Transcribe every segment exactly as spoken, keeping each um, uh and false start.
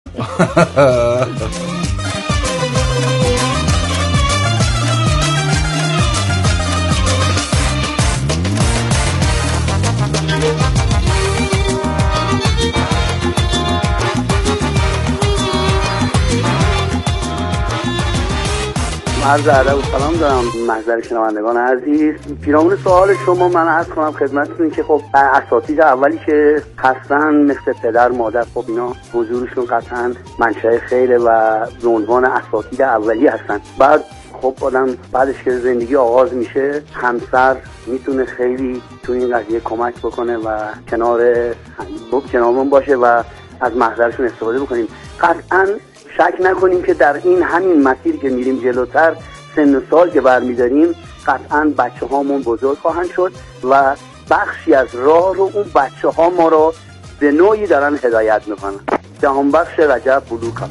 عرض ادب و سلام دارم محضر شنوندگان عزیز. پیرامون سوال شما من عرض کنم خدمتتون که خب اساتید اولی که هستن مثل پدر مادر، خب اینا حضورشون قطعا منشأ خیره و به عنوان اساتید اولی هستن. بعد خب آدم بعدش که زندگی آغاز میشه، همسر میتونه خیلی تو این قضیه کمک بکنه و کنار کنارمون باشه و از محضرشون استفاده بکنیم. قطعا شک نکنیم که در این همین مسیر که میریم جلوتر، سن و سال که برمیداریم، قطعا بچه هامون بزرگ خواهند شد و بخشی از راه رو اون بچه ها ما رو به نوعی دارن هدایت میکنن. جهانبخش رجب بلوکا.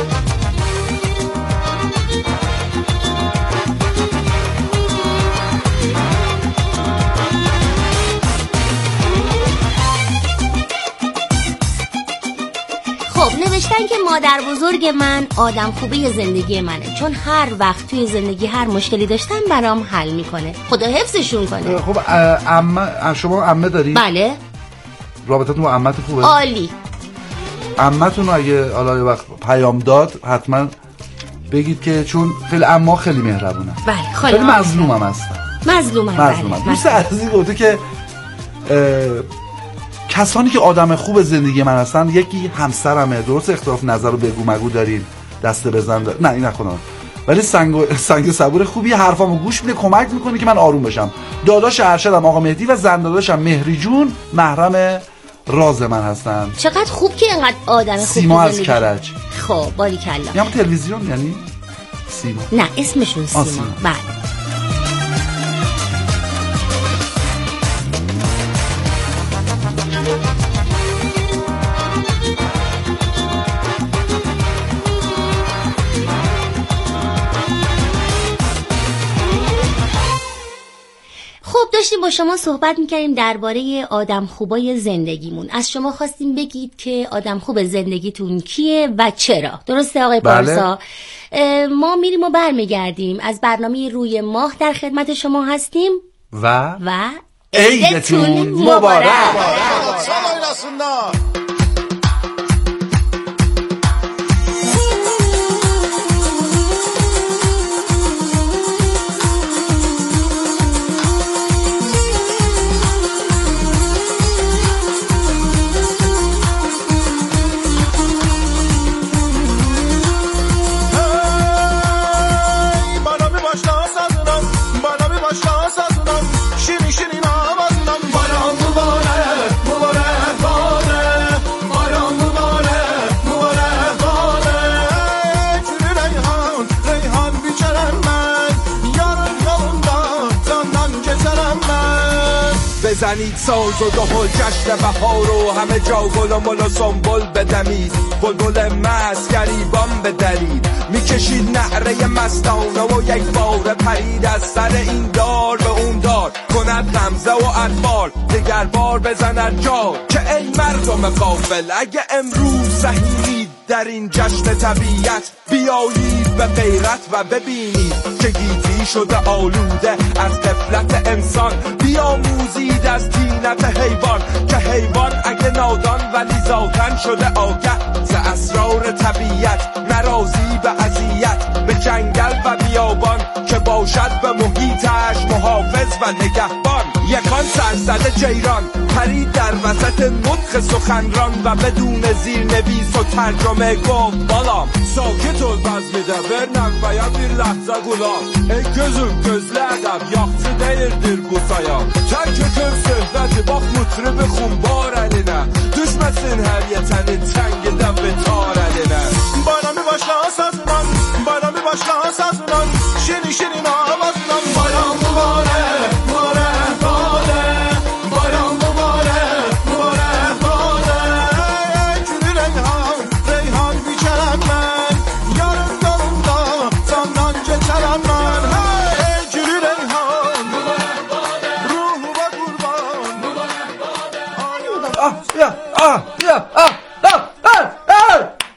نوشتن که مادر بزرگ من آدم خوبه زندگی منه، چون هر وقت توی زندگی هر مشکلی داشتن برام حل میکنه. خدا حفظشون کنه. خب عمه، شما عمه داری؟ بله. رابطتون با عمت خوبه؟ عالی. عمتون اگه حالا یه وقت پیام داد حتما بگید که چون خیلی عمه خیلی مهربونه. بله خیلی مظلومم هستن. مظلومم. مظلومم. دوست عزیزی گفته که کسانی که آدم خوب زندگی من هستن یکی همسرمه. درست اختلاف نظر رو بگو مگو دارین، دست بزن دار... نه این نکنم، ولی سنگ سنگ صبور خوبی، حرفامو گوش میده، کمک میکنه که من آروم بشم. داداش ارشدم آقا مهدی و زن داداشم مهری جون محرم راز من هستن. چقدر خوب که اینقدر آدم خوب سیما از کرج. خب باریکلا. یا تلویزیون یعنی سیما؟ نه اسمشون سیما. سیما. بله. داشتیم با شما صحبت میکردیم درباره آدم خوبای زندگیمون. از شما خواستیم بگید که آدم خوب زندگیتون کیه و چرا. درسته آقای بله. پارسا؟ ما میریم و برمیگردیم. از برنامه روی ماه در خدمت شما هستیم و و عیدتون مبارک. بزنید ساز و دهل جشن بهار و همه جا گل و مل و سنبل بدمید، بلبل مست گریبان بدرید، میکشید نعره مستانه و یک بار پرید از سر این دار به اون دار، کند غمزه و اطفال دگر بار بزند جا که ای مردم غافل اگه امروز سهیمید در این جشن طبیعت، بیایید به غیرت و ببینید که گیتی شده آلوده از غفلت انسان، بیاموزید از طینت حیوان که حیوان اگه نادان ولی ذاتن شده آگه ز اسرار طبیعت، نرازی به اذیت به جنگل و بیابان که باشد به محیطش محافظ و نگهبان. یکان سرزده جیران پرید در وسط نطق سخنران و بدون زیرنویس و ترجمه گفت بالام sakit ol bazmide ver nakbaya bir lahza gulam ey gözüm gözlü edeb yaxşı deyirdir bu sayam terk etir söhbəti bax mutribi xumbar əlinə düşməsin hər yetənin çəngidə betar əlinə bayramı başla sazınan bayramı başla sazınan şirin şirin avazınan bayram mübarək mübarək bade bayram mübarək mübarək bade gülü reyhan reyhan biçərəm mən yarın yolunda candan keçərəm mən hey gülü reyhan mübarək bade ruhuma qurban mübarək bade ah ya ah ya ah ah ah ah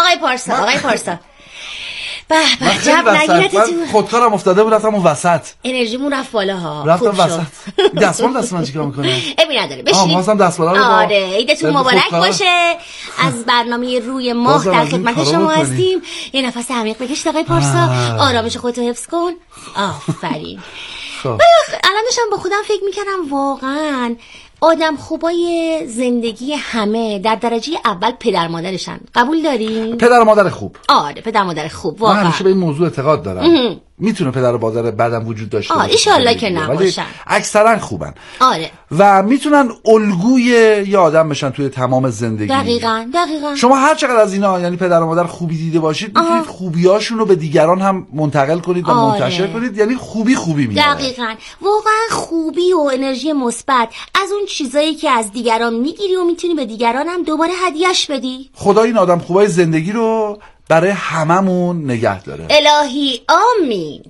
آقای پارسا آقای پارسا به به جب نگیرت تو من خودکارم افتاده بود رفتم اون وسط انرژیمون رفت بالا ها رفتم وسط دستمال دست من چیکار میکنه ابی نداره بشین آها واسم دستمال رو آره عیدتون مبارک باشه از برنامه روی ماه در خدمت شما هستیم یه نفس عمیق بکشید آقای پارسا آرامش خودتو حفظ کن آفرین الان داشتم با خودم فکر میکردم واقعا آدم خوبای زندگی همه در درجه اول پدر مادرشن قبول دارین؟ پدر مادر خوب آره پدر مادر خوب واقعا من همیشه به این موضوع اعتقاد دارم میتونه پدر و مادر بعدم وجود داشته باشه آره ایشالله که نباشن اکثرا خوبن آره و میتونن الگوی یه آدم بشن توی تمام زندگی دقیقاً دقیقاً شما هر چقدر از اینا یعنی پدر و مادر خوبی دیده باشید میتونید خوبیاشون رو به دیگران هم منتقل کنید و آره. منتشر کنید یعنی خوبی خوبی میاد دقیقاً واقعا خوبی و انرژی مثبت از اون چیزایی که از دیگران میگیری و میتونی به دیگران هم دوباره هدیه‌اش بدی خدا این آدم خوبای زندگی رو برای هممون نگه داره الهی آمین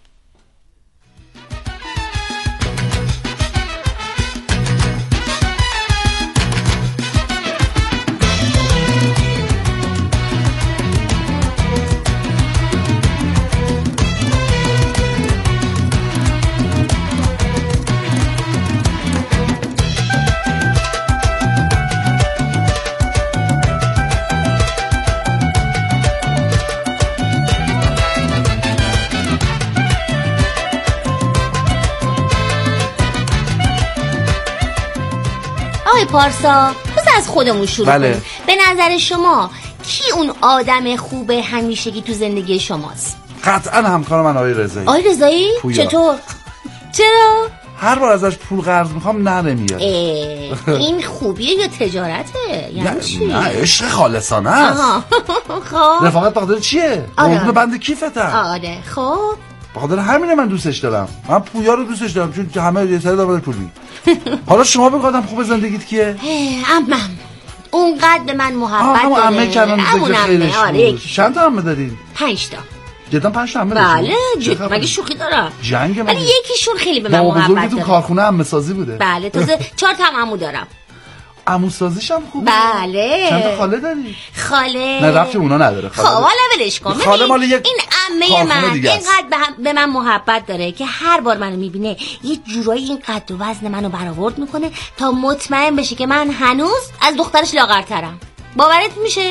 پارسا بس از خودمون شروع بله. کنیم به نظر شما کی اون آدم خوب همیشگی تو زندگی شماست؟ قطعا همکار من آقای رضایی آقای رضایی؟ چطور؟ چرا؟ هر بار ازش پول قرض میخوام نه نمیاد این خوبیه یا تجارته؟ یعنی چی؟ نه عشق خالصانه است خب رفاقت بخاطر چیه؟ قربون بند کیفتم آره خب بخاطر همینه من دوستش دارم من پویا رو دوستش دارم چون همه یه سری دارم پول می حالا شما بگو آدم خوب زندگیت کیه؟ عمم اونقدر به من محبت داره عمه کنن ذکر خیرش آره چند تا عمه دارین؟ پنج تا جدا پنج تا عمه دارین؟ بله مگه شوخی دارم جنگ ولی یکیشون خیلی به من محبت داره تو کارخونه عمه سازی بوده بله تازه چهار تا عمو دارم عمو سازیش هم خوبه بله چند تا خاله داری؟ خاله نه رفتی اونا نداره خب حالا ولش کن خاله مال یک این عمه من اینقدر به من محبت داره که هر بار منو میبینه یه جورایی این قد و وزن منو برآورد میکنه تا مطمئن بشه که من هنوز از دخترش لاغرترم باورت میشه؟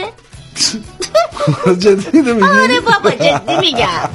جدی نمیگی؟ آره بابا جدی میگم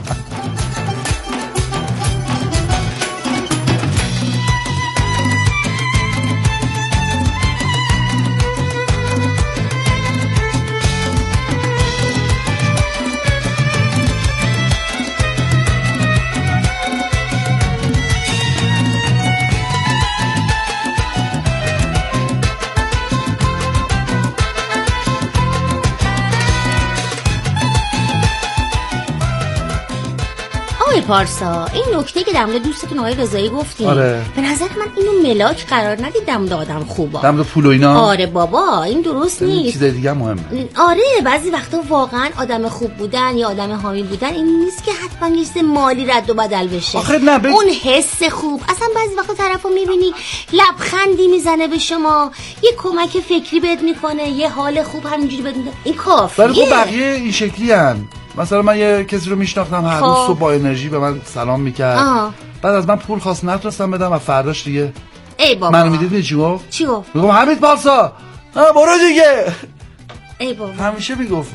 پارسا این نکته که در مورد دوستتون آقای رضایی گفتین آره. به نظر من اینو ملاک قرار ندید در مورد آدم خوبا در مورد پول و اینا آره بابا این درست نیست چیز دیگه مهمه آره بعضی وقتا واقعا آدم خوب بودن یا آدم حامی بودن این نیست که حتما یه چیز مالی رد و بدل بشه آخه نه ب... اون حس خوب اصلا بعضی وقتا طرفو میبینی لبخندی میزنه به شما یه کمک فکری بهت میکنه یه حال خوب همینجوری بهت میده این کافیه ولی خب بقیه این شکلی ان مثلا من یه کسی رو میشناختم هر روز صبح با انرژی به من سلام میکرد آه. بعد از من پول خواست نتونستم بدم و فرداش دیگه ای بابا منو میدید چی گفت؟ چی گفت؟ میگم حمید پارسا برو دیگه ای بابا همیشه میگفت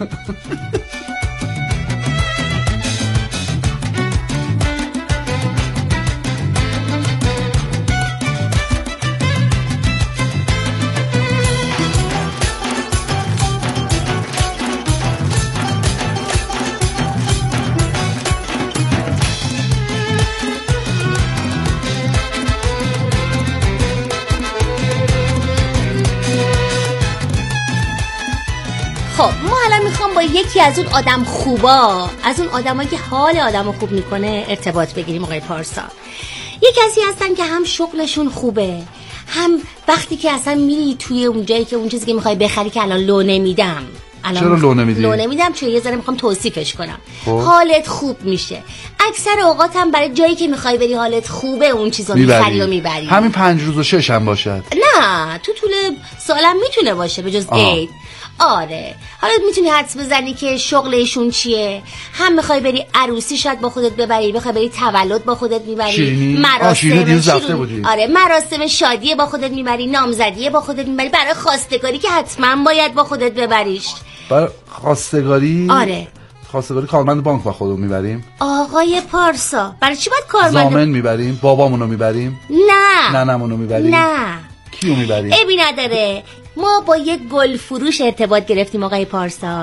خب ما الان میخوام با یکی از اون آدم خوبا از اون آدمایی که حال آدمو خوب میکنه ارتباط بگیریم آقای پارسا. یک کسی هستن که هم شغلشون خوبه هم وقتی که اصلا میری توی اون جایی که اون چیزی که میخوای بخری که الان لو نمیدم الان چرا لو نمیدی؟ لو نمیدم چون یه ذره میخوام توصیفش کنم. خوب. حالت خوب میشه. اکثر اوقات هم برای جایی که میخوای بری حالت خوبه اون چیزو میخری و میبری. همین پنج روز و شش هم باشد. نه تو طول سالم میتونه باشه به جز عید. آره حالا میتونی حدس بزنی که شغلشون چیه. هم میخوای بری عروسی شاید با خودت ببری، بخوای بری تولد با خودت میبری، مراسم آره مراسم شادی با خودت میبری، نامزدی با خودت میبری، برای خواستگاری که حتما باید با خودت ببریش. برای خواستگاری؟ آره خواستگاری کارمند بانک با خودمون میبریم. آقای پارسا برای چی باید کارمند زامن میبریم؟ بابامونو میبریم؟ نه ننمونو میبریم؟ نه. کیو میبریم؟ ابی نداره. ما با یک گل فروش ارتباط گرفتیم آقای پارسا.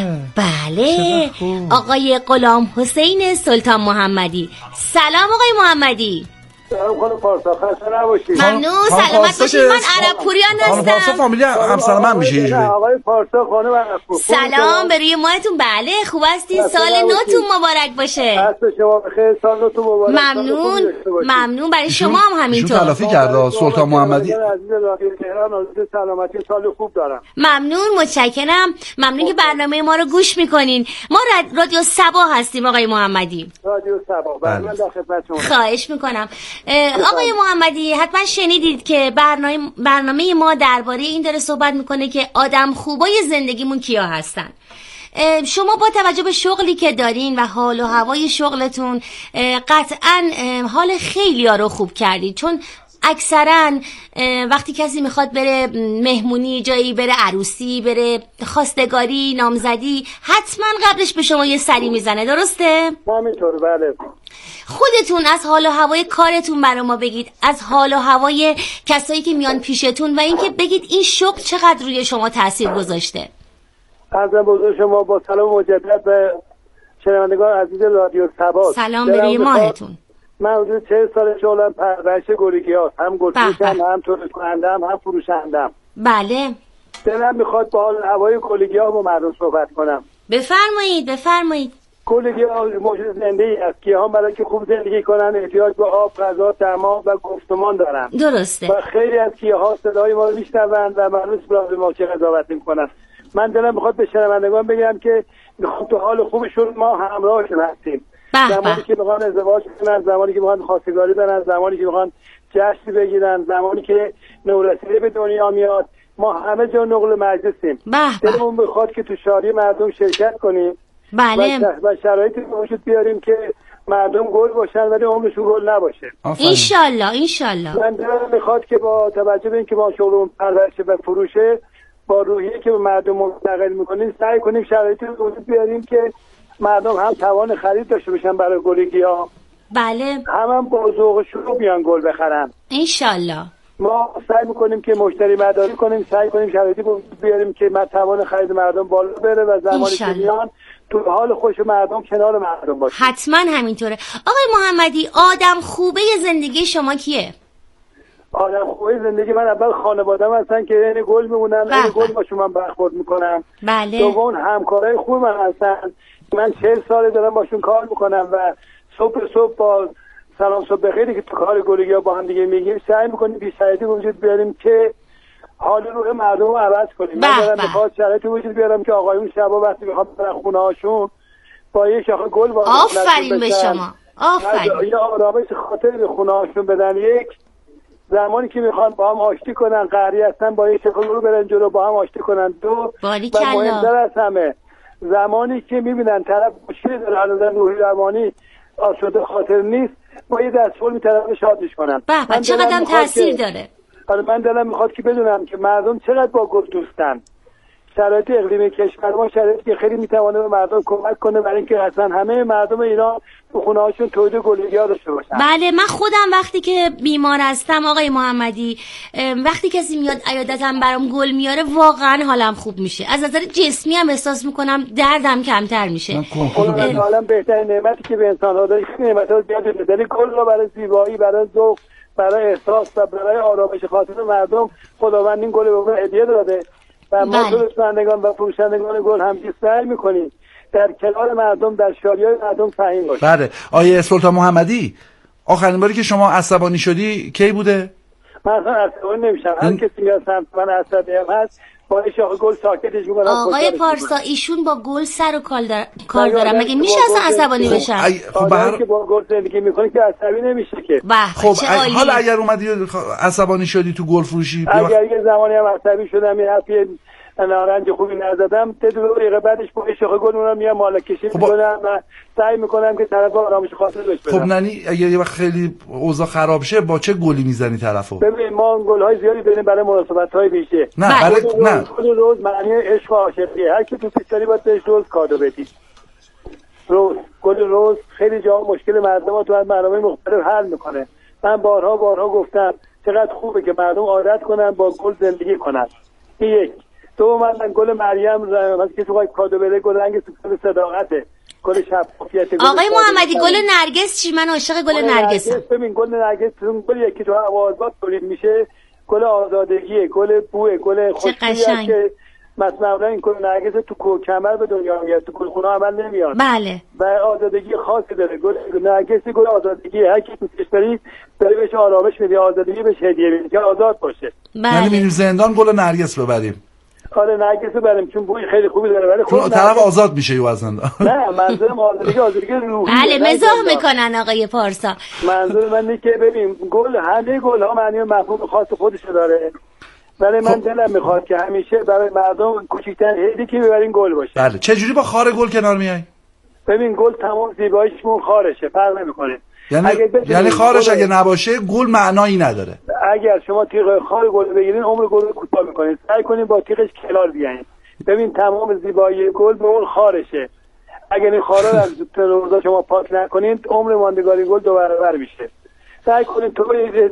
بله آقای غلام حسین سلطان محمدی. سلام آقای محمدی. سلام خانم پارسا، خسته نباشید. ممنون، سلامت باشید. من عرب پوریان هستم. خانم پارسا فامیلی همسر من میشه یه جوری. آقای پارسا خانم عرب پور. سلام به روی ماهتون. بله خوب هستین؟ سال نوتون مبارک باشه. دست شما بخیر، سال نوتون مبارک. ممنون ممنون برای شما هم همینطور. ایشون تلافی کرده سلطان محمدی. عزیز رادیو تهران، آرزوی سلامتی سال خوب دارم. ممنون متشکرم. ممنون که برنامه ما رو گوش میکنین. ما رادیو صبا هستیم آقای محمدی. رادیو صبا. بله من در خدمت شما. خواهش میکنم. آقای محمدی حتما شنیدید که برنامه برنامه ما درباره این داره صحبت میکنه که آدم خوبای زندگیمون کیا هستن. شما با توجه به شغلی که دارین و حال و هوای شغلتون قطعا حال خیلی‌ها رو خوب کردید، چون اکثرا وقتی کسی میخواد بره مهمونی جایی، بره عروسی، بره خواستگاری، نامزدی، حتما قبلش به شما یه سری میزنه. درسته؟ همینطوره. بله. خودتون از حال و هوای کارتون برای ما بگید، از حال و هوای کسایی که میان پیشتون و اینکه بگید این شغل چقدر روی شما تاثیر گذاشته. عرضم بزرگ شما با سلام مجدد به شنوندگان عزیز رادیو صبا. سلام به روی ماهتون. من حدود چهل سال شغلم پرورش گلگیاست، هم گلفروشم، هم تولید کنندم، هم فروشندم. بله. دلم میخواد با حال هوای گلگیاه با مردم صحبت کنم. بفرمایید بفرمایید. گلگیاه موجود زنده‌ای است. گیاهان برای که خوب زندگی کنن احتیاج به آب، غذا، دما و گفتمان دارن. درسته. و خیلی از گیاها صدای ما رو میشنوند و مردم به ما چه قضاوت میکنن. من دلم میخواد به شنوندگان بگم که میخوام تو حال خوبشون ما همراهشون هستیم. زمانی که میخوان ازدواج کنن، زمانی که میخوان خواستگاری برن، زمانی که میخوان جشن بگیرن، زمانی که نورسیده به دنیا میاد، ما همه جا نقل مجلسیم. دلمون میخواد که تو شادی مردم شرکت کنیم. بله. و شرایطی به وجود بیاریم که مردم گل باشن ولی عمرشون گل نباشه. انشالله انشالله. من دلم میخواد که با توجه به اینکه ما شغلمون پرورش و فروشه، با روحیه که به مردم منتقل میکنیم سعی کنیم شرایطی به وجود بیاریم که مردم هم توان خرید داشته باشن برای گلگیاه. بله. هم هم با ذوق و شوق بیان گل بخرن. انشالله. ما سعی میکنیم که مشتری مداری کنیم، سعی کنیم شرایطی به وجود بیاریم که توان خرید مردم بالا بره و زمانی که میان تو حال خوش مردم کنار مردم باشه. حتما همینطوره. آقای محمدی آدم خوبه زندگی شما کیه؟ آدم خوبه زندگی من اول خانواده‌ام هستن که این گل میمونن، این گل با شما برخورد میکنم. بله. دوم همکارای خوب من هستن. من چهل ساله دارم باشون کار میکنم و صبح صبح با سلام صبح بخیری که تو کار گلگیاه با هم دیگه میگیم سعی میکنیم که شرایطی وجود بیاریم که حال روح مردم رو عوض کنیم. من دارم میخواد شرایطی وجود بیارم که آقایون شبا وقتی میخوام برن خونه هاشون با یه شاخه گل با آفرین به شما. آفرین. یا آرامش خاطر به خونه هاشون بدن. یک زمانی که میخوان با هم آشتی کنن، قهری هستن با یه شکل رو برن جلو با هم آشتی کنن. دو و مهمتر از همه زمانی که میبینن طرف مشکلی داره، حالا روحی روانی آسوده خاطر نیست، با یه دستفول میتونن شادش کنن. بابا چقدر تاثیر داره. آره من دلم میخواد که بدونم که مردم چقدر با گل دوستن. شرایط اقلیمی کشور ما شرایطی که خیلی میتونه به مردم کمک کنه برای اینکه اصلا همه مردم ایران تو خونه هاشون تولید گلگیاه داشته باشن. بله من خودم وقتی که بیمار هستم آقای محمدی، وقتی کسی میاد عیادتم برام گل میاره واقعا حالم خوب میشه. از نظر جسمی هم احساس میکنم دردم کمتر میشه. من حالا بهترین نعمتی که به انسان ها داره نعمت‌ها زیاده بدن. گل رو برای زیبایی، برای ذوق، برای احساس و برای آرامش خاطر مردم خداوند این گل به ما هدیه داده و ما فروشندگان و فروشندگان گل هم سعی میکنیم در کنار مردم در شادی‌های مردم سهیم باشیم. بله. آیه سلطان محمدی آخرین باری که شما عصبانی شدی کی بوده؟ من اصلا عصبانی نمیشم. هر کسی میاد سمت من عصبی هم هست با این شاخه گل ساکتش میکنم. آقای پارسا ایشون با گل سر و کار دارن، مگه میشه اصلا عصبانی بشن؟ خب آدمی که با گل زندگی میکنه که عصبی نمیشه که. خب حالا اگر اومدی عصبانی شدی تو گل فروشی اگر یه زمانی هم عصبی شدم یه حرفی نارنج خوبی نزدم تا دو دقیقه بعدش با شاخه گل اونم میام مالا کشی خب میکنم و سعی میکنم که طرف آرامش خاطر داشته خب ننی اگه یه وقت خیلی اوضاع خراب شه با چه گلی میزنی طرفو؟ ببین ما گل‌های زیادی داریم برای مناسبت‌های ویژه. نه برای نه گل روز معنی عشق و عاشقیه. هر کی تو پیش داری باید بهش روز کادو بدی. روز گل روز خیلی جا مشکل مردم تو برنامه مختلف حل میکنه. من بارها بارها گفتم چقدر خوبه که مردم عادت کنن با گل زندگی کنن. این یک. دو من گل مریم وقتی که تو کادو بده گل رنگ سوسن صداقته. گل شفافیت. آقای محمدی گل نرگس چی؟ من عاشق گل نرگسم. ببین گل نرگس اون گلی که تو آوازات تولید میشه گل آزادگیه، گل بوئه، گل خوشبویی که مثلا این گل نرگس تو کمر به دنیا میاد، تو گلخونه عمل نمیاد. بله. و آزادگی خاصی داره. گل نرگس گل آزادگیه. هر کی دوستش داری داری بهش آرامش میدی، آزادگی بهش هدیه میدی که آزاد باشه. بله. یعنی میریم زندان گل نرگس ببریم. آره نرگس ببریم چون بوی خیلی خوبی داره ولی خب طرف آزاد میشه یو از زندان. نه منظورم آزادگی آزادگی روحی. بله مزاح میکنن آقای پارسا. منظور من اینه که ببین گل همه گل ها معنی مفهوم خاص خودشو داره. ولی من دلم میخواد که همیشه برای مردم کوچیک‌ترین هدیه‌ای که ببرین گل باشه. بله چه جوری با خار گل کنار میای؟ ببین گل تمام زیباییشمون خارشه، فرق نمیکنه. یعنی یعنی خارش اگه نباشه گل معنایی نداره. اگر شما تیغ خار گل بگیرین عمر گل رو کوتاه میکنین. سعی کنین با تیغش کنار بیاین. ببین تمام زیبایی گل به اون خارشه. اگر این خارا رو از روزا شما پاک نکنین عمر ماندگاری گل دو برابر میشه. سعی کنین تو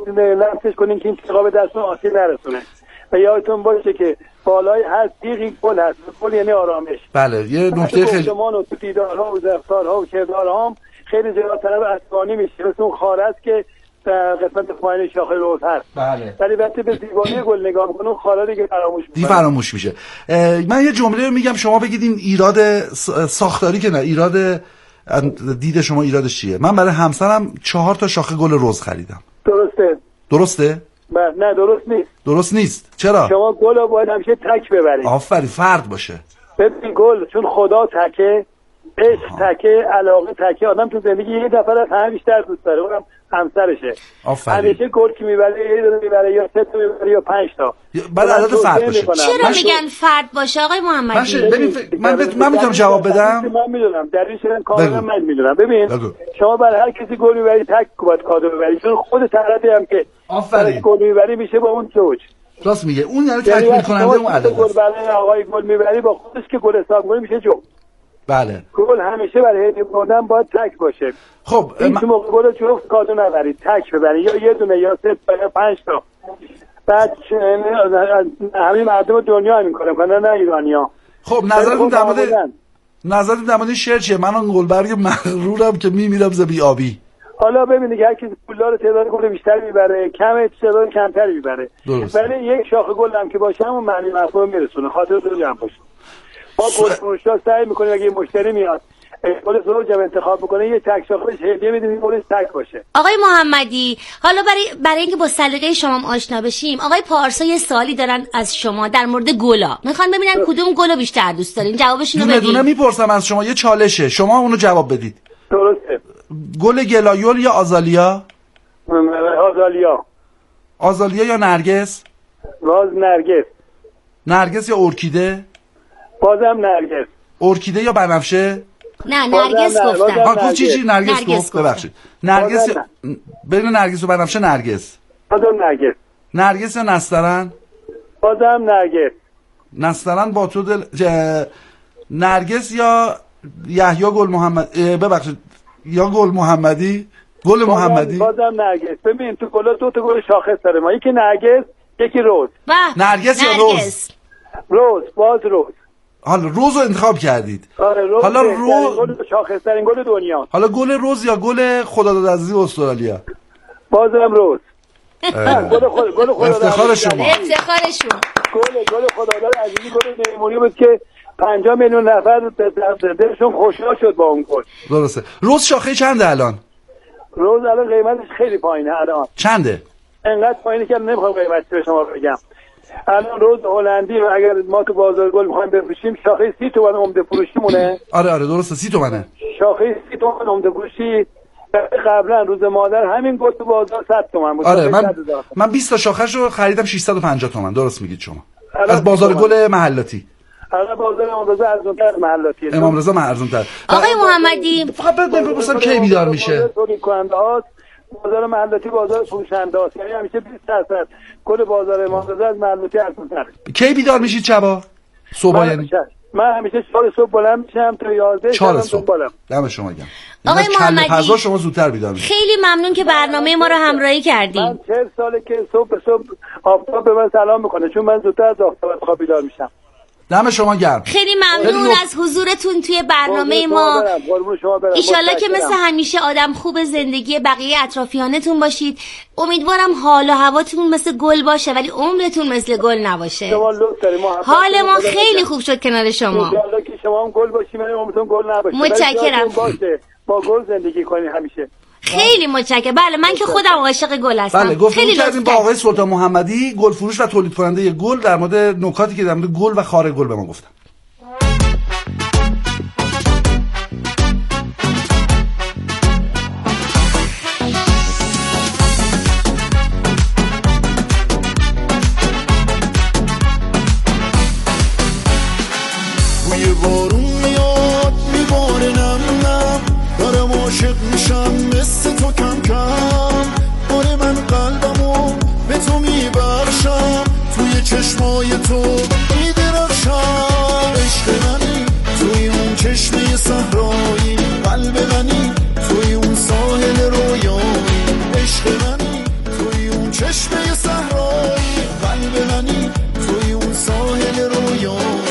لمسش کنین که این تیغا به دست آسیب نرسونه. و یادتون باشه که بالای هر تیغی گل هست. گل یعنی آرامش. بله یه نکته خیلی گفتمان و تو دیدارها و رفتارها و کردارها هم خیلی زیاد طرف عصبانی میشه. مثل اون خار است که قسمت پایین شاخه روز هست. بله. ولی وقتی به زیبایی گل نگاه می‌کنه اون خارا دیگه فراموش میشه. دیگه فراموش میشه. من یه جمله رو میگم شما بگید این ایراد ساختاری که نه ایراد دید شما ایرادش چیه؟ من برای همسرم چهار تا شاخه گل رز خریدم. درسته. درسته؟ نه درست نیست. درست نیست. چرا؟ شما گل رو باید همیشه تک ببرید. آفرین فرد باشه. ببین گل چون خدا تکه، عشق تکه، علاقه تکه، آدم تو زندگی یه نفر از همه بیشتر دوست داره، اونم همسرشه. آفرین. همیشه گل که میبره یه دونه میبره یا سه تا میبره یا پنج تا. بعد عدد فرد باشه. چرا میگن فرد باشه آقای محمدی؟ ببین من ب... من میتونم جواب بدم. من میدونم در این شرن کاملا من میدونم. ببین بگو. شما برای هر کسی گل میبری تک باید کادو ببری چون خود طرفی هم که آفرین گل میبری میشه با اون زوج. راست میگه اون یعنی تکمیل کننده اون عدد گل برای آقای گل میبری با خودش که گل حساب کنه میشه جو. بله گل همیشه برای هدیه بردن باید تک باشه. خب این تو موقع گل جفت کادو نبرید تک ببرید یا یه دونه یا سه تا یا پنج تا. بعد همه مردم دنیا همین کارو میکنن نه ایرانیا. خب نظرتون در مورد نظرتون در مورد شعر چیه؟ من اون گلبرگ مغرورم که میمیرم ز بی آبی. حالا ببینید هر کی پولدار تعداد گل بیشتر میبره کم تعداد کمتر میبره. ولی یک شاخه گل هم که باشه همون معنی مفهوم میرسونه. خاطر رو جمع باشه. ما گل فروشا سعی میکنیم اگه مشتری میاد گل زوج هم انتخاب بکنه یه تک شاخه بهش هدیه میدیم گلش تک باشه. آقای محمدی حالا برای برای اینکه با سلیقه شما آشنا بشیم آقای پارسا یه سوالی دارن از شما در مورد گلا. میخوان ببینن کدوم گلو بیشتر دوست دارین جوابشون رو بدید. دونه دونه میپرسم از شما یه چالشه شما اونو جواب بدید. درسته. گل گلایول یا آزالیا؟ آزالیا. آزالیا یا نرگس؟ باز نرگس. نرگس یا ارکیده؟ بازم نرگس. ارکیده یا بنفشه؟ نه نرگس گفتم. ها گفت چی چی نرگس گفت ببخشید. نرگس یا... بین نرگس و بنفشه نرگس. بازم نرگس. نرگس یا نسترن؟ بازم نرگس. نسترن با تو دل ج... نرگس یا یحیی گل محمد ببخشید یا گل محمدی گل محمدی بازم نرگس. ببین تو گلا دو تا گل شاخص داره ما یکی نرگس یکی روز. نرگس یا روز؟ روز باز روز. حالا روز رو انتخاب کردید. آره روز. حالا روز گل شاخص ترین گل دنیا. حالا گل روز یا گل خداداد عزیزی استرالیا؟ بازم روز. گل خود گل خداداد افتخار شما. افتخارشون. گل گل خداداد عزیزی گل میمونی بود که پنجاه میلیون نفر دلشون خوشحال شد با اون گل. درسته. روز شاخه چنده الان؟ روز الان قیمتش خیلی پایینه الان. چنده؟ انقدر پایینه که نمیخوام قیمتش به شما بگم. الان روز هلندی و اگر ما تو بازار گل میخوایم بفروشیم شاخه سی تومن عمده فروشی مونه. آره آره درسته سی تومنه. شاخه سی تومن عمده فروشی قبلا روز مادر همین گل تو بازار صد تومن بود. آره من من بیست تا شاخه‌شو خریدم ششصد و پنجاه تومن. درست میگید شما. از بازار گل محلاتی. آره بازار امام رضا ارزان‌تر محلاتی. امام رضا ارزان‌تر. آقای محمدی فقط بپرسم کی بیدار میشه؟ تولید کننده هاست. بازار محلاتی بازار فروشنده هاست. یعنی همیشه بیست درصد کل بازار امام رضا از محلاتی ارزان‌تره. کی بیدار میشید شبا؟ صبح یعنی؟ من همیشه چهار صبح بلند میشم تا یازده شب دنبالم. دم شما گرم. آقای محمدی پزا شما زودتر بیدار میشید. خیلی ممنون که برنامه ما رو همراهی کردین. من چهل ساله که صبح صبح آفتاب به من سلام میکنه چون من زودتر از آفتاب خواب بیدار میشم. دم شما گرم. خیلی ممنون از حضورتون توی برنامه ما. ایشالله که مثل همیشه آدم خوب زندگی بقیه اطرافیانتون باشید. امیدوارم حال و هواتون مثل گل باشه ولی عمرتون مثل گل نباشه. حال ما خیلی خوب شد کنار شما. ایشالله که شما هم گل باشید ولی عمرتون گل نباشه. متشکرم. با گل زندگی کنید همیشه. خیلی متشکرم. بله من که خودم عاشق گل هستم. بله گفتگو کردیم با آقای سلطان محمدی، گل فروش و تولید کننده گل، در مورد نکاتی که در مورد گل و خارج گل به ما گفتن. بوی بارون میاد میباره نم نم دارم عاشق میشم مثل تو کم کم باره من قلبمو به تو میبخشم توی چشمای تو میدرخشم عشق منی توی اون چشمه صحرایی قلب منی توی اون ساحل رویایی عشق منی توی اون چشمه صحرایی قلب منی توی اون ساحل رویایی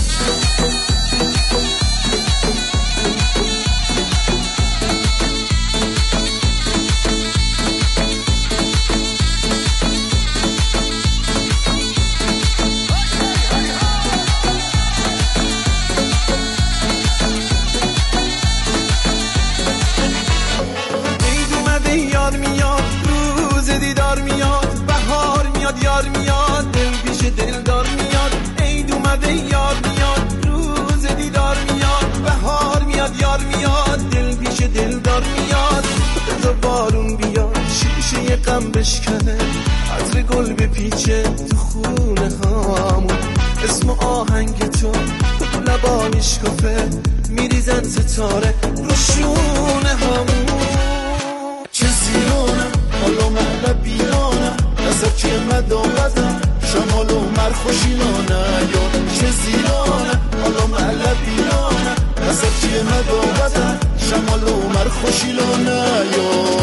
یار میاد دل پیش دلدار میاد عید اومده یار میاد روز دیدار میاد بهار میاد یار میاد دل پیش دلدار میاد بذار بارون بیاد شیشه غم بشکنه عطر گل بپیچه تو خونه هامون اسم آهنگ تو لبانش کفه میریزن ستاره رو شونه هامون چه زیرانم حالا محل بیرانم نصب چه مداوزم شمالو مرخوشیلانه یا چه زیرانه حالا محل بیرانه نصب چه مداوزم شمالو مرخوشیلانه یا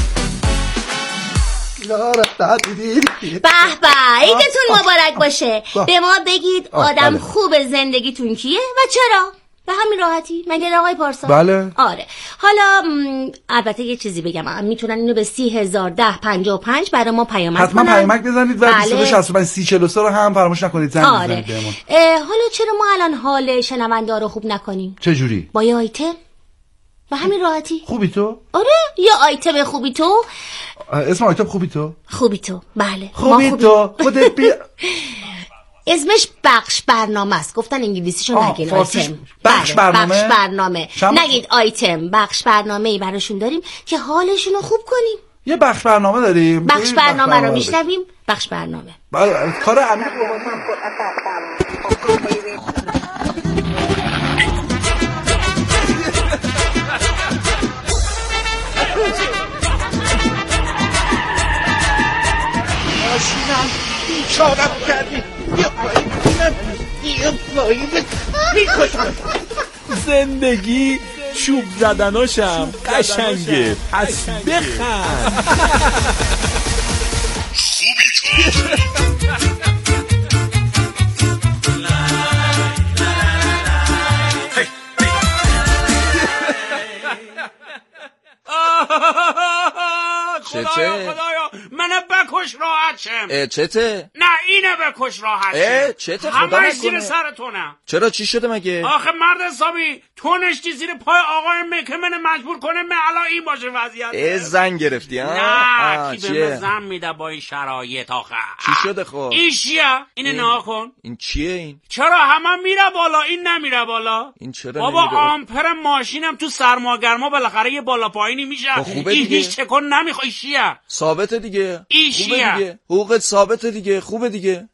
به به عیدتون مبارک باشه. به ما بگید آدم خوب زندگیتون کیه و چرا؟ به همین راحتی مگه آقای پارسا؟ بله. آره حالا م... البته یه چیزی بگم میتونن اینو به سی هزار ده پنجاه و پنج برای ما پیامک کنن. حتما پیامک بزنید و بیست و دو شصت و پنج سی چهل و سه رو هم فراموش نکنید زنگ آره. بزنید بهمون. حالا چرا ما الان حال شنونده رو خوب نکنیم؟ چه جوری؟ با یه آیتم به همین راحتی. خوبی تو؟ آره یه آیتم خوبی تو. اسم آیتم خوبی تو؟ خوبی تو بله. خوبی تو خودت بیا. اسمش بخش برنامه است. گفتن انگلیسیشو نگین آیتم. بخش برنامه. بخش برنامه. نگید آیتم. بخش برنامه‌ای براشون داریم که حالشون رو خوب کنیم. یه بخش برنامه داریم. بخش برنامه رو میشنویم. بخش برنامه. بله کار عمیق آشینم بیچارم کردی یه پایی بکنم یه پایی میکشم زندگی چوب زدناشم قشنگه پس بخند خدایا خدایا منو بکش راحت شم. چته؟ نه اینه بکش راحت شم. چته خدا نکنه؟ همه زیر سرتونه. چرا چی شده مگه؟ آخه مرد حسابی تو نشتی زیر پای آقای مکه منو مجبور کنه من الان این باشه وضعیت. زن گرفتی ها؟ نه کی به زن میده با این شرایط آخه. چی شده خب؟ این چیه؟ اینو نها کن. این چیه این؟ چرا همه میره بالا این نمیره بالا؟ این چرا بابا آمپر ماشینم تو سرما گرما بالاخره یه بالا پایینی میشه. این هیچ تکون نمیخواد. چیه؟ ثابته دیگه. خوبه دیگه. حقوقت ثابته دیگه. خوبه دیگه.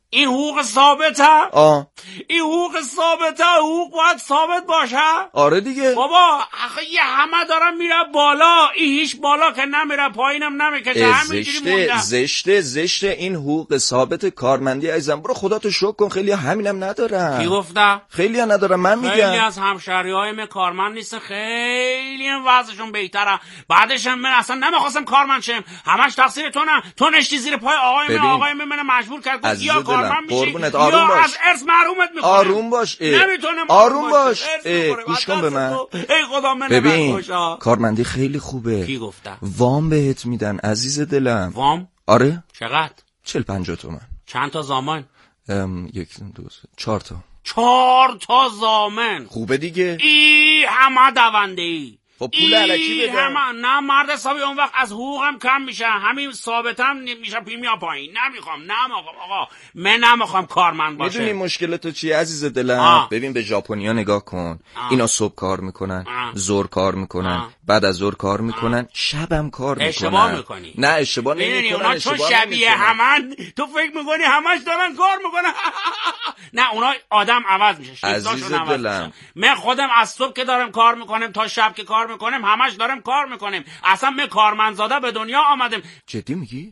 این حقوق ثابته؟ آه این حقوق ثابته، حقوق باید ثابت باشه. آره دیگه بابا آخه یه همه دارم میره بالا، این هیچ بالا که نمیره پایینم نمیکشه، همینجوری مونده. زشته زشته این حقوق ثابت کارمندی عزیزم. برو خدا تو شکر کن، خیلی همینم ندارن. کی گفته؟ خیلی هم ندارن. من میگم خیلی از همشهری‌های کارمند نیستن، خیلی هم وضعشون بهتره. بعدش هم من اصلا نمیخواستم کارمند شم، همش تقصیر تو نه. تو نشتی زیر پای آقای من، آقای من مجبور کرد یا کارمند میشی یا باش. از ارث محرومت میکنه. آروم باش. نمیتونم آروم باش. گوش کن به من. ای خدا من ببین کارمندی خیلی خوبه. کی گفته؟ وام بهت میدن عزیز دلم. وام؟ آره. چقدر؟ چل پنجاه تومن. چند تا زامن؟ ام یک دو سه چهار تا. چهار تا زامن. خوبه دیگه. ای همه دونده ای. خب پول علکی بدم. نه مرد حسابی اون وقت از حقوقم کم میشه، همین ثابتم میشه پریمیا پایین. نمیخوام، نه آقا من نمیخوام کارمند باشه. میدونی مشکل تو چیه عزیز دلم؟ آه. ببین به ژاپنیا نگاه کن. آه. اینا صبح کار میکنن، ظهر کار میکنن، آه. بعد از ظهر کار میکنن، آه. شبم کار میکنن. اشتباه میکنی. نه اشتباه نمیکنن. اونا چون شبیه همن تو فکر میکنی همش دارن کار میکنن. نه اونا آدم عوض میشه. عزیز دلم من خودم از صبح که دارم کار میکنم تا شب که کار میکنیم، همش دارم کار میکنیم. اصلا من کارمندزاده به دنیا آمدم. جدی میگی؟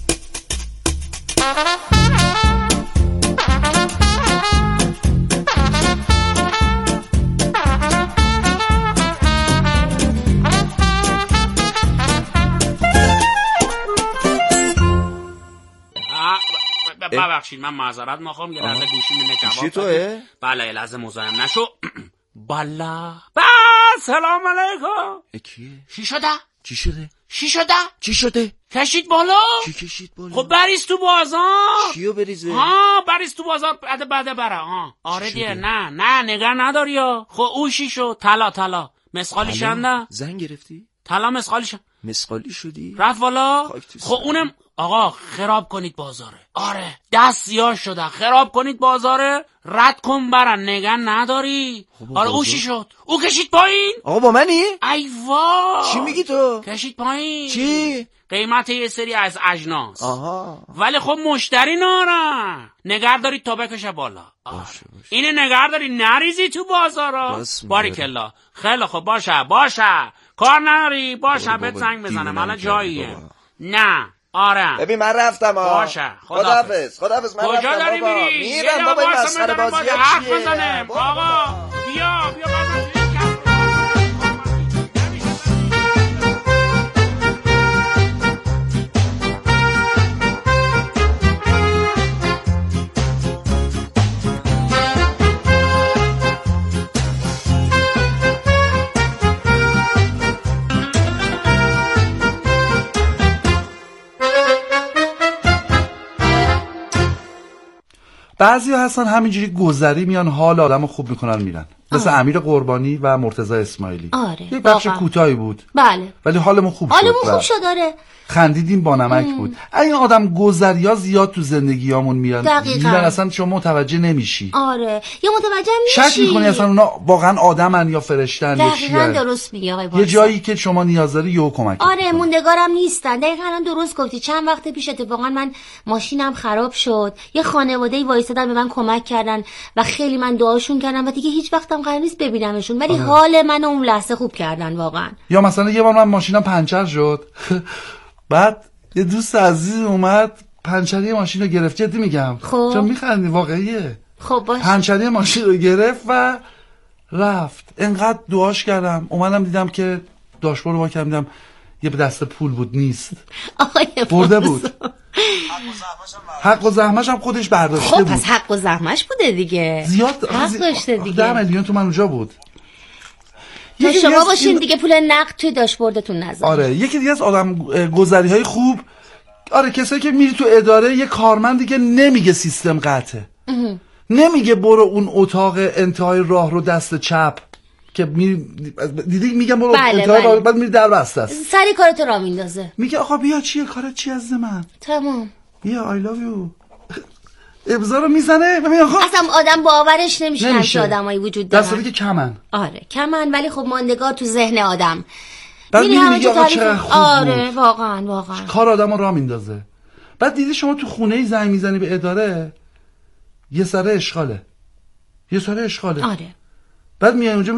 ببخشید من معذرت میخوام، یه لحظه گوشی من نکباب. گوشی توئه؟ بله یه لحظه مزاحم نشو. بالا با سلام علیکم. کیه؟ چی شده؟ چی شده؟ چی شده؟ چی شده؟ کشید بالا؟ چی کشید بالا؟ خب بریز تو بازار. چیو بریزه؟ ها بریز تو بازار بعد بعد بره. ها آره دیگه. نه نه نگاه نداری ها. خب او چی شد؟ طلا طلا مسخالی شنده؟ زنگ گرفتی؟ طلا مسخالی شد. مسخالی شدی؟ رفت والا. خب اونم آقا خراب کنید بازاره. آره دست سیاه شده، خراب کنید بازاره، رد کن برن، نگه نداری. آره او چی شد؟ او کشید پایین. آقا با منی؟ ای وا چی میگی تو؟ کشید پایین. چی؟ قیمت یه سری از اجناس. آها. ولی خب مشتری نارن، نگه دارید تا بکشه بالا. باشه باشه. اینه نگه داری نریزی تو بازارا. باریکلا. خیلی خب باشه باشه کار نری باشه بهت زنگ بزنم الان جاییه. نه آره ببین من رفتم ها. باشه خداحافظ. خداحافظ من کجا رفتم داری بابا. میری؟ میرم بابا این مسخره بازی ها چیه؟ حرف بزنم آقا بیا بیا بازم. بعضی ها هستن همینجوری گذری میان حال آدمو خوب میکنن میرن، مثل امیر قربانی و مرتضی اسماعیلی. آره یک بخش کوتاهی بود بله ولی حالمون خوب حالمون شد. خوب شد داره خندیدیم با نمک ام. بود. این آدم گذریا زیاد تو زندگیامون میان میرن، اصلا شما متوجه نمیشی. آره یا متوجه میشی، شک میکنی اصلا اونا واقعا آدمن یا فرشتن یا چیه. دقیقاً درست میگی آقای بارسا. یه جایی که شما نیاز داری یهو کمک. آره موندگارم نیستن. دقیقاً درست گفتی. چند وقت پیش اتفاقا من ماشینم خراب شد، یه خانواده‌ای وایسادن به من کمک کردن و خیلی من دعاشون کردم و دیگه هیچ وقتم قرار نیست ببینمشون، ولی آره. حال من اون لحظه خوب کردن واقعا. یا مثلا یه بار من ماشینم پنچر شد بعد یه دوست عزیز اومد پنچری ماشین رو گرفت. جدی میگم خب چون میخندی واقعیه. خب باشه. پنچری ماشین رو گرفت و رفت. انقدر دعاش کردم، اومدم دیدم که داشبورد رو واکم دیدم یه دسته پول بود نیست. آقای برده بود. حق و زحمش هم خودش برداشته خب بود. خب پس حق و زحمش بوده دیگه. زیاد حق داشته دیگه. ده میلیون تومن اونجا بود. تا شما باشین این... دیگه پول نقد توی داشبوردتون نذارید. آره یکی دیگه از آدم گذری های خوب، آره کسایی که میری تو اداره یه کارمندی که نمیگه سیستم قطعه، نمیگه برو اون اتاق انتهای راه رو دست چپ که می... دیدی میگم برو بله انتهای بله. راه بعد میری در بسته است، سری کارتو راه میندازه، میگه آقا بیا چیه کارت چی از من، تمام بیا I love you ابزا رو میزنه. ببین آقا اصلا آدم باورش نمیشه همچه آدمایی وجود دارن. دسته که کمن. آره کمن ولی خب ماندگار تو ذهن آدم. بعد میگه آقا چقدر خوب آره بود. واقعا واقعا کار آدمو راه میندازه. بعد دیدی شما تو خونه ای زنگ میزنی به اداره یه سره اشغاله، یه سره اشغاله. آره. بعد میای اونجا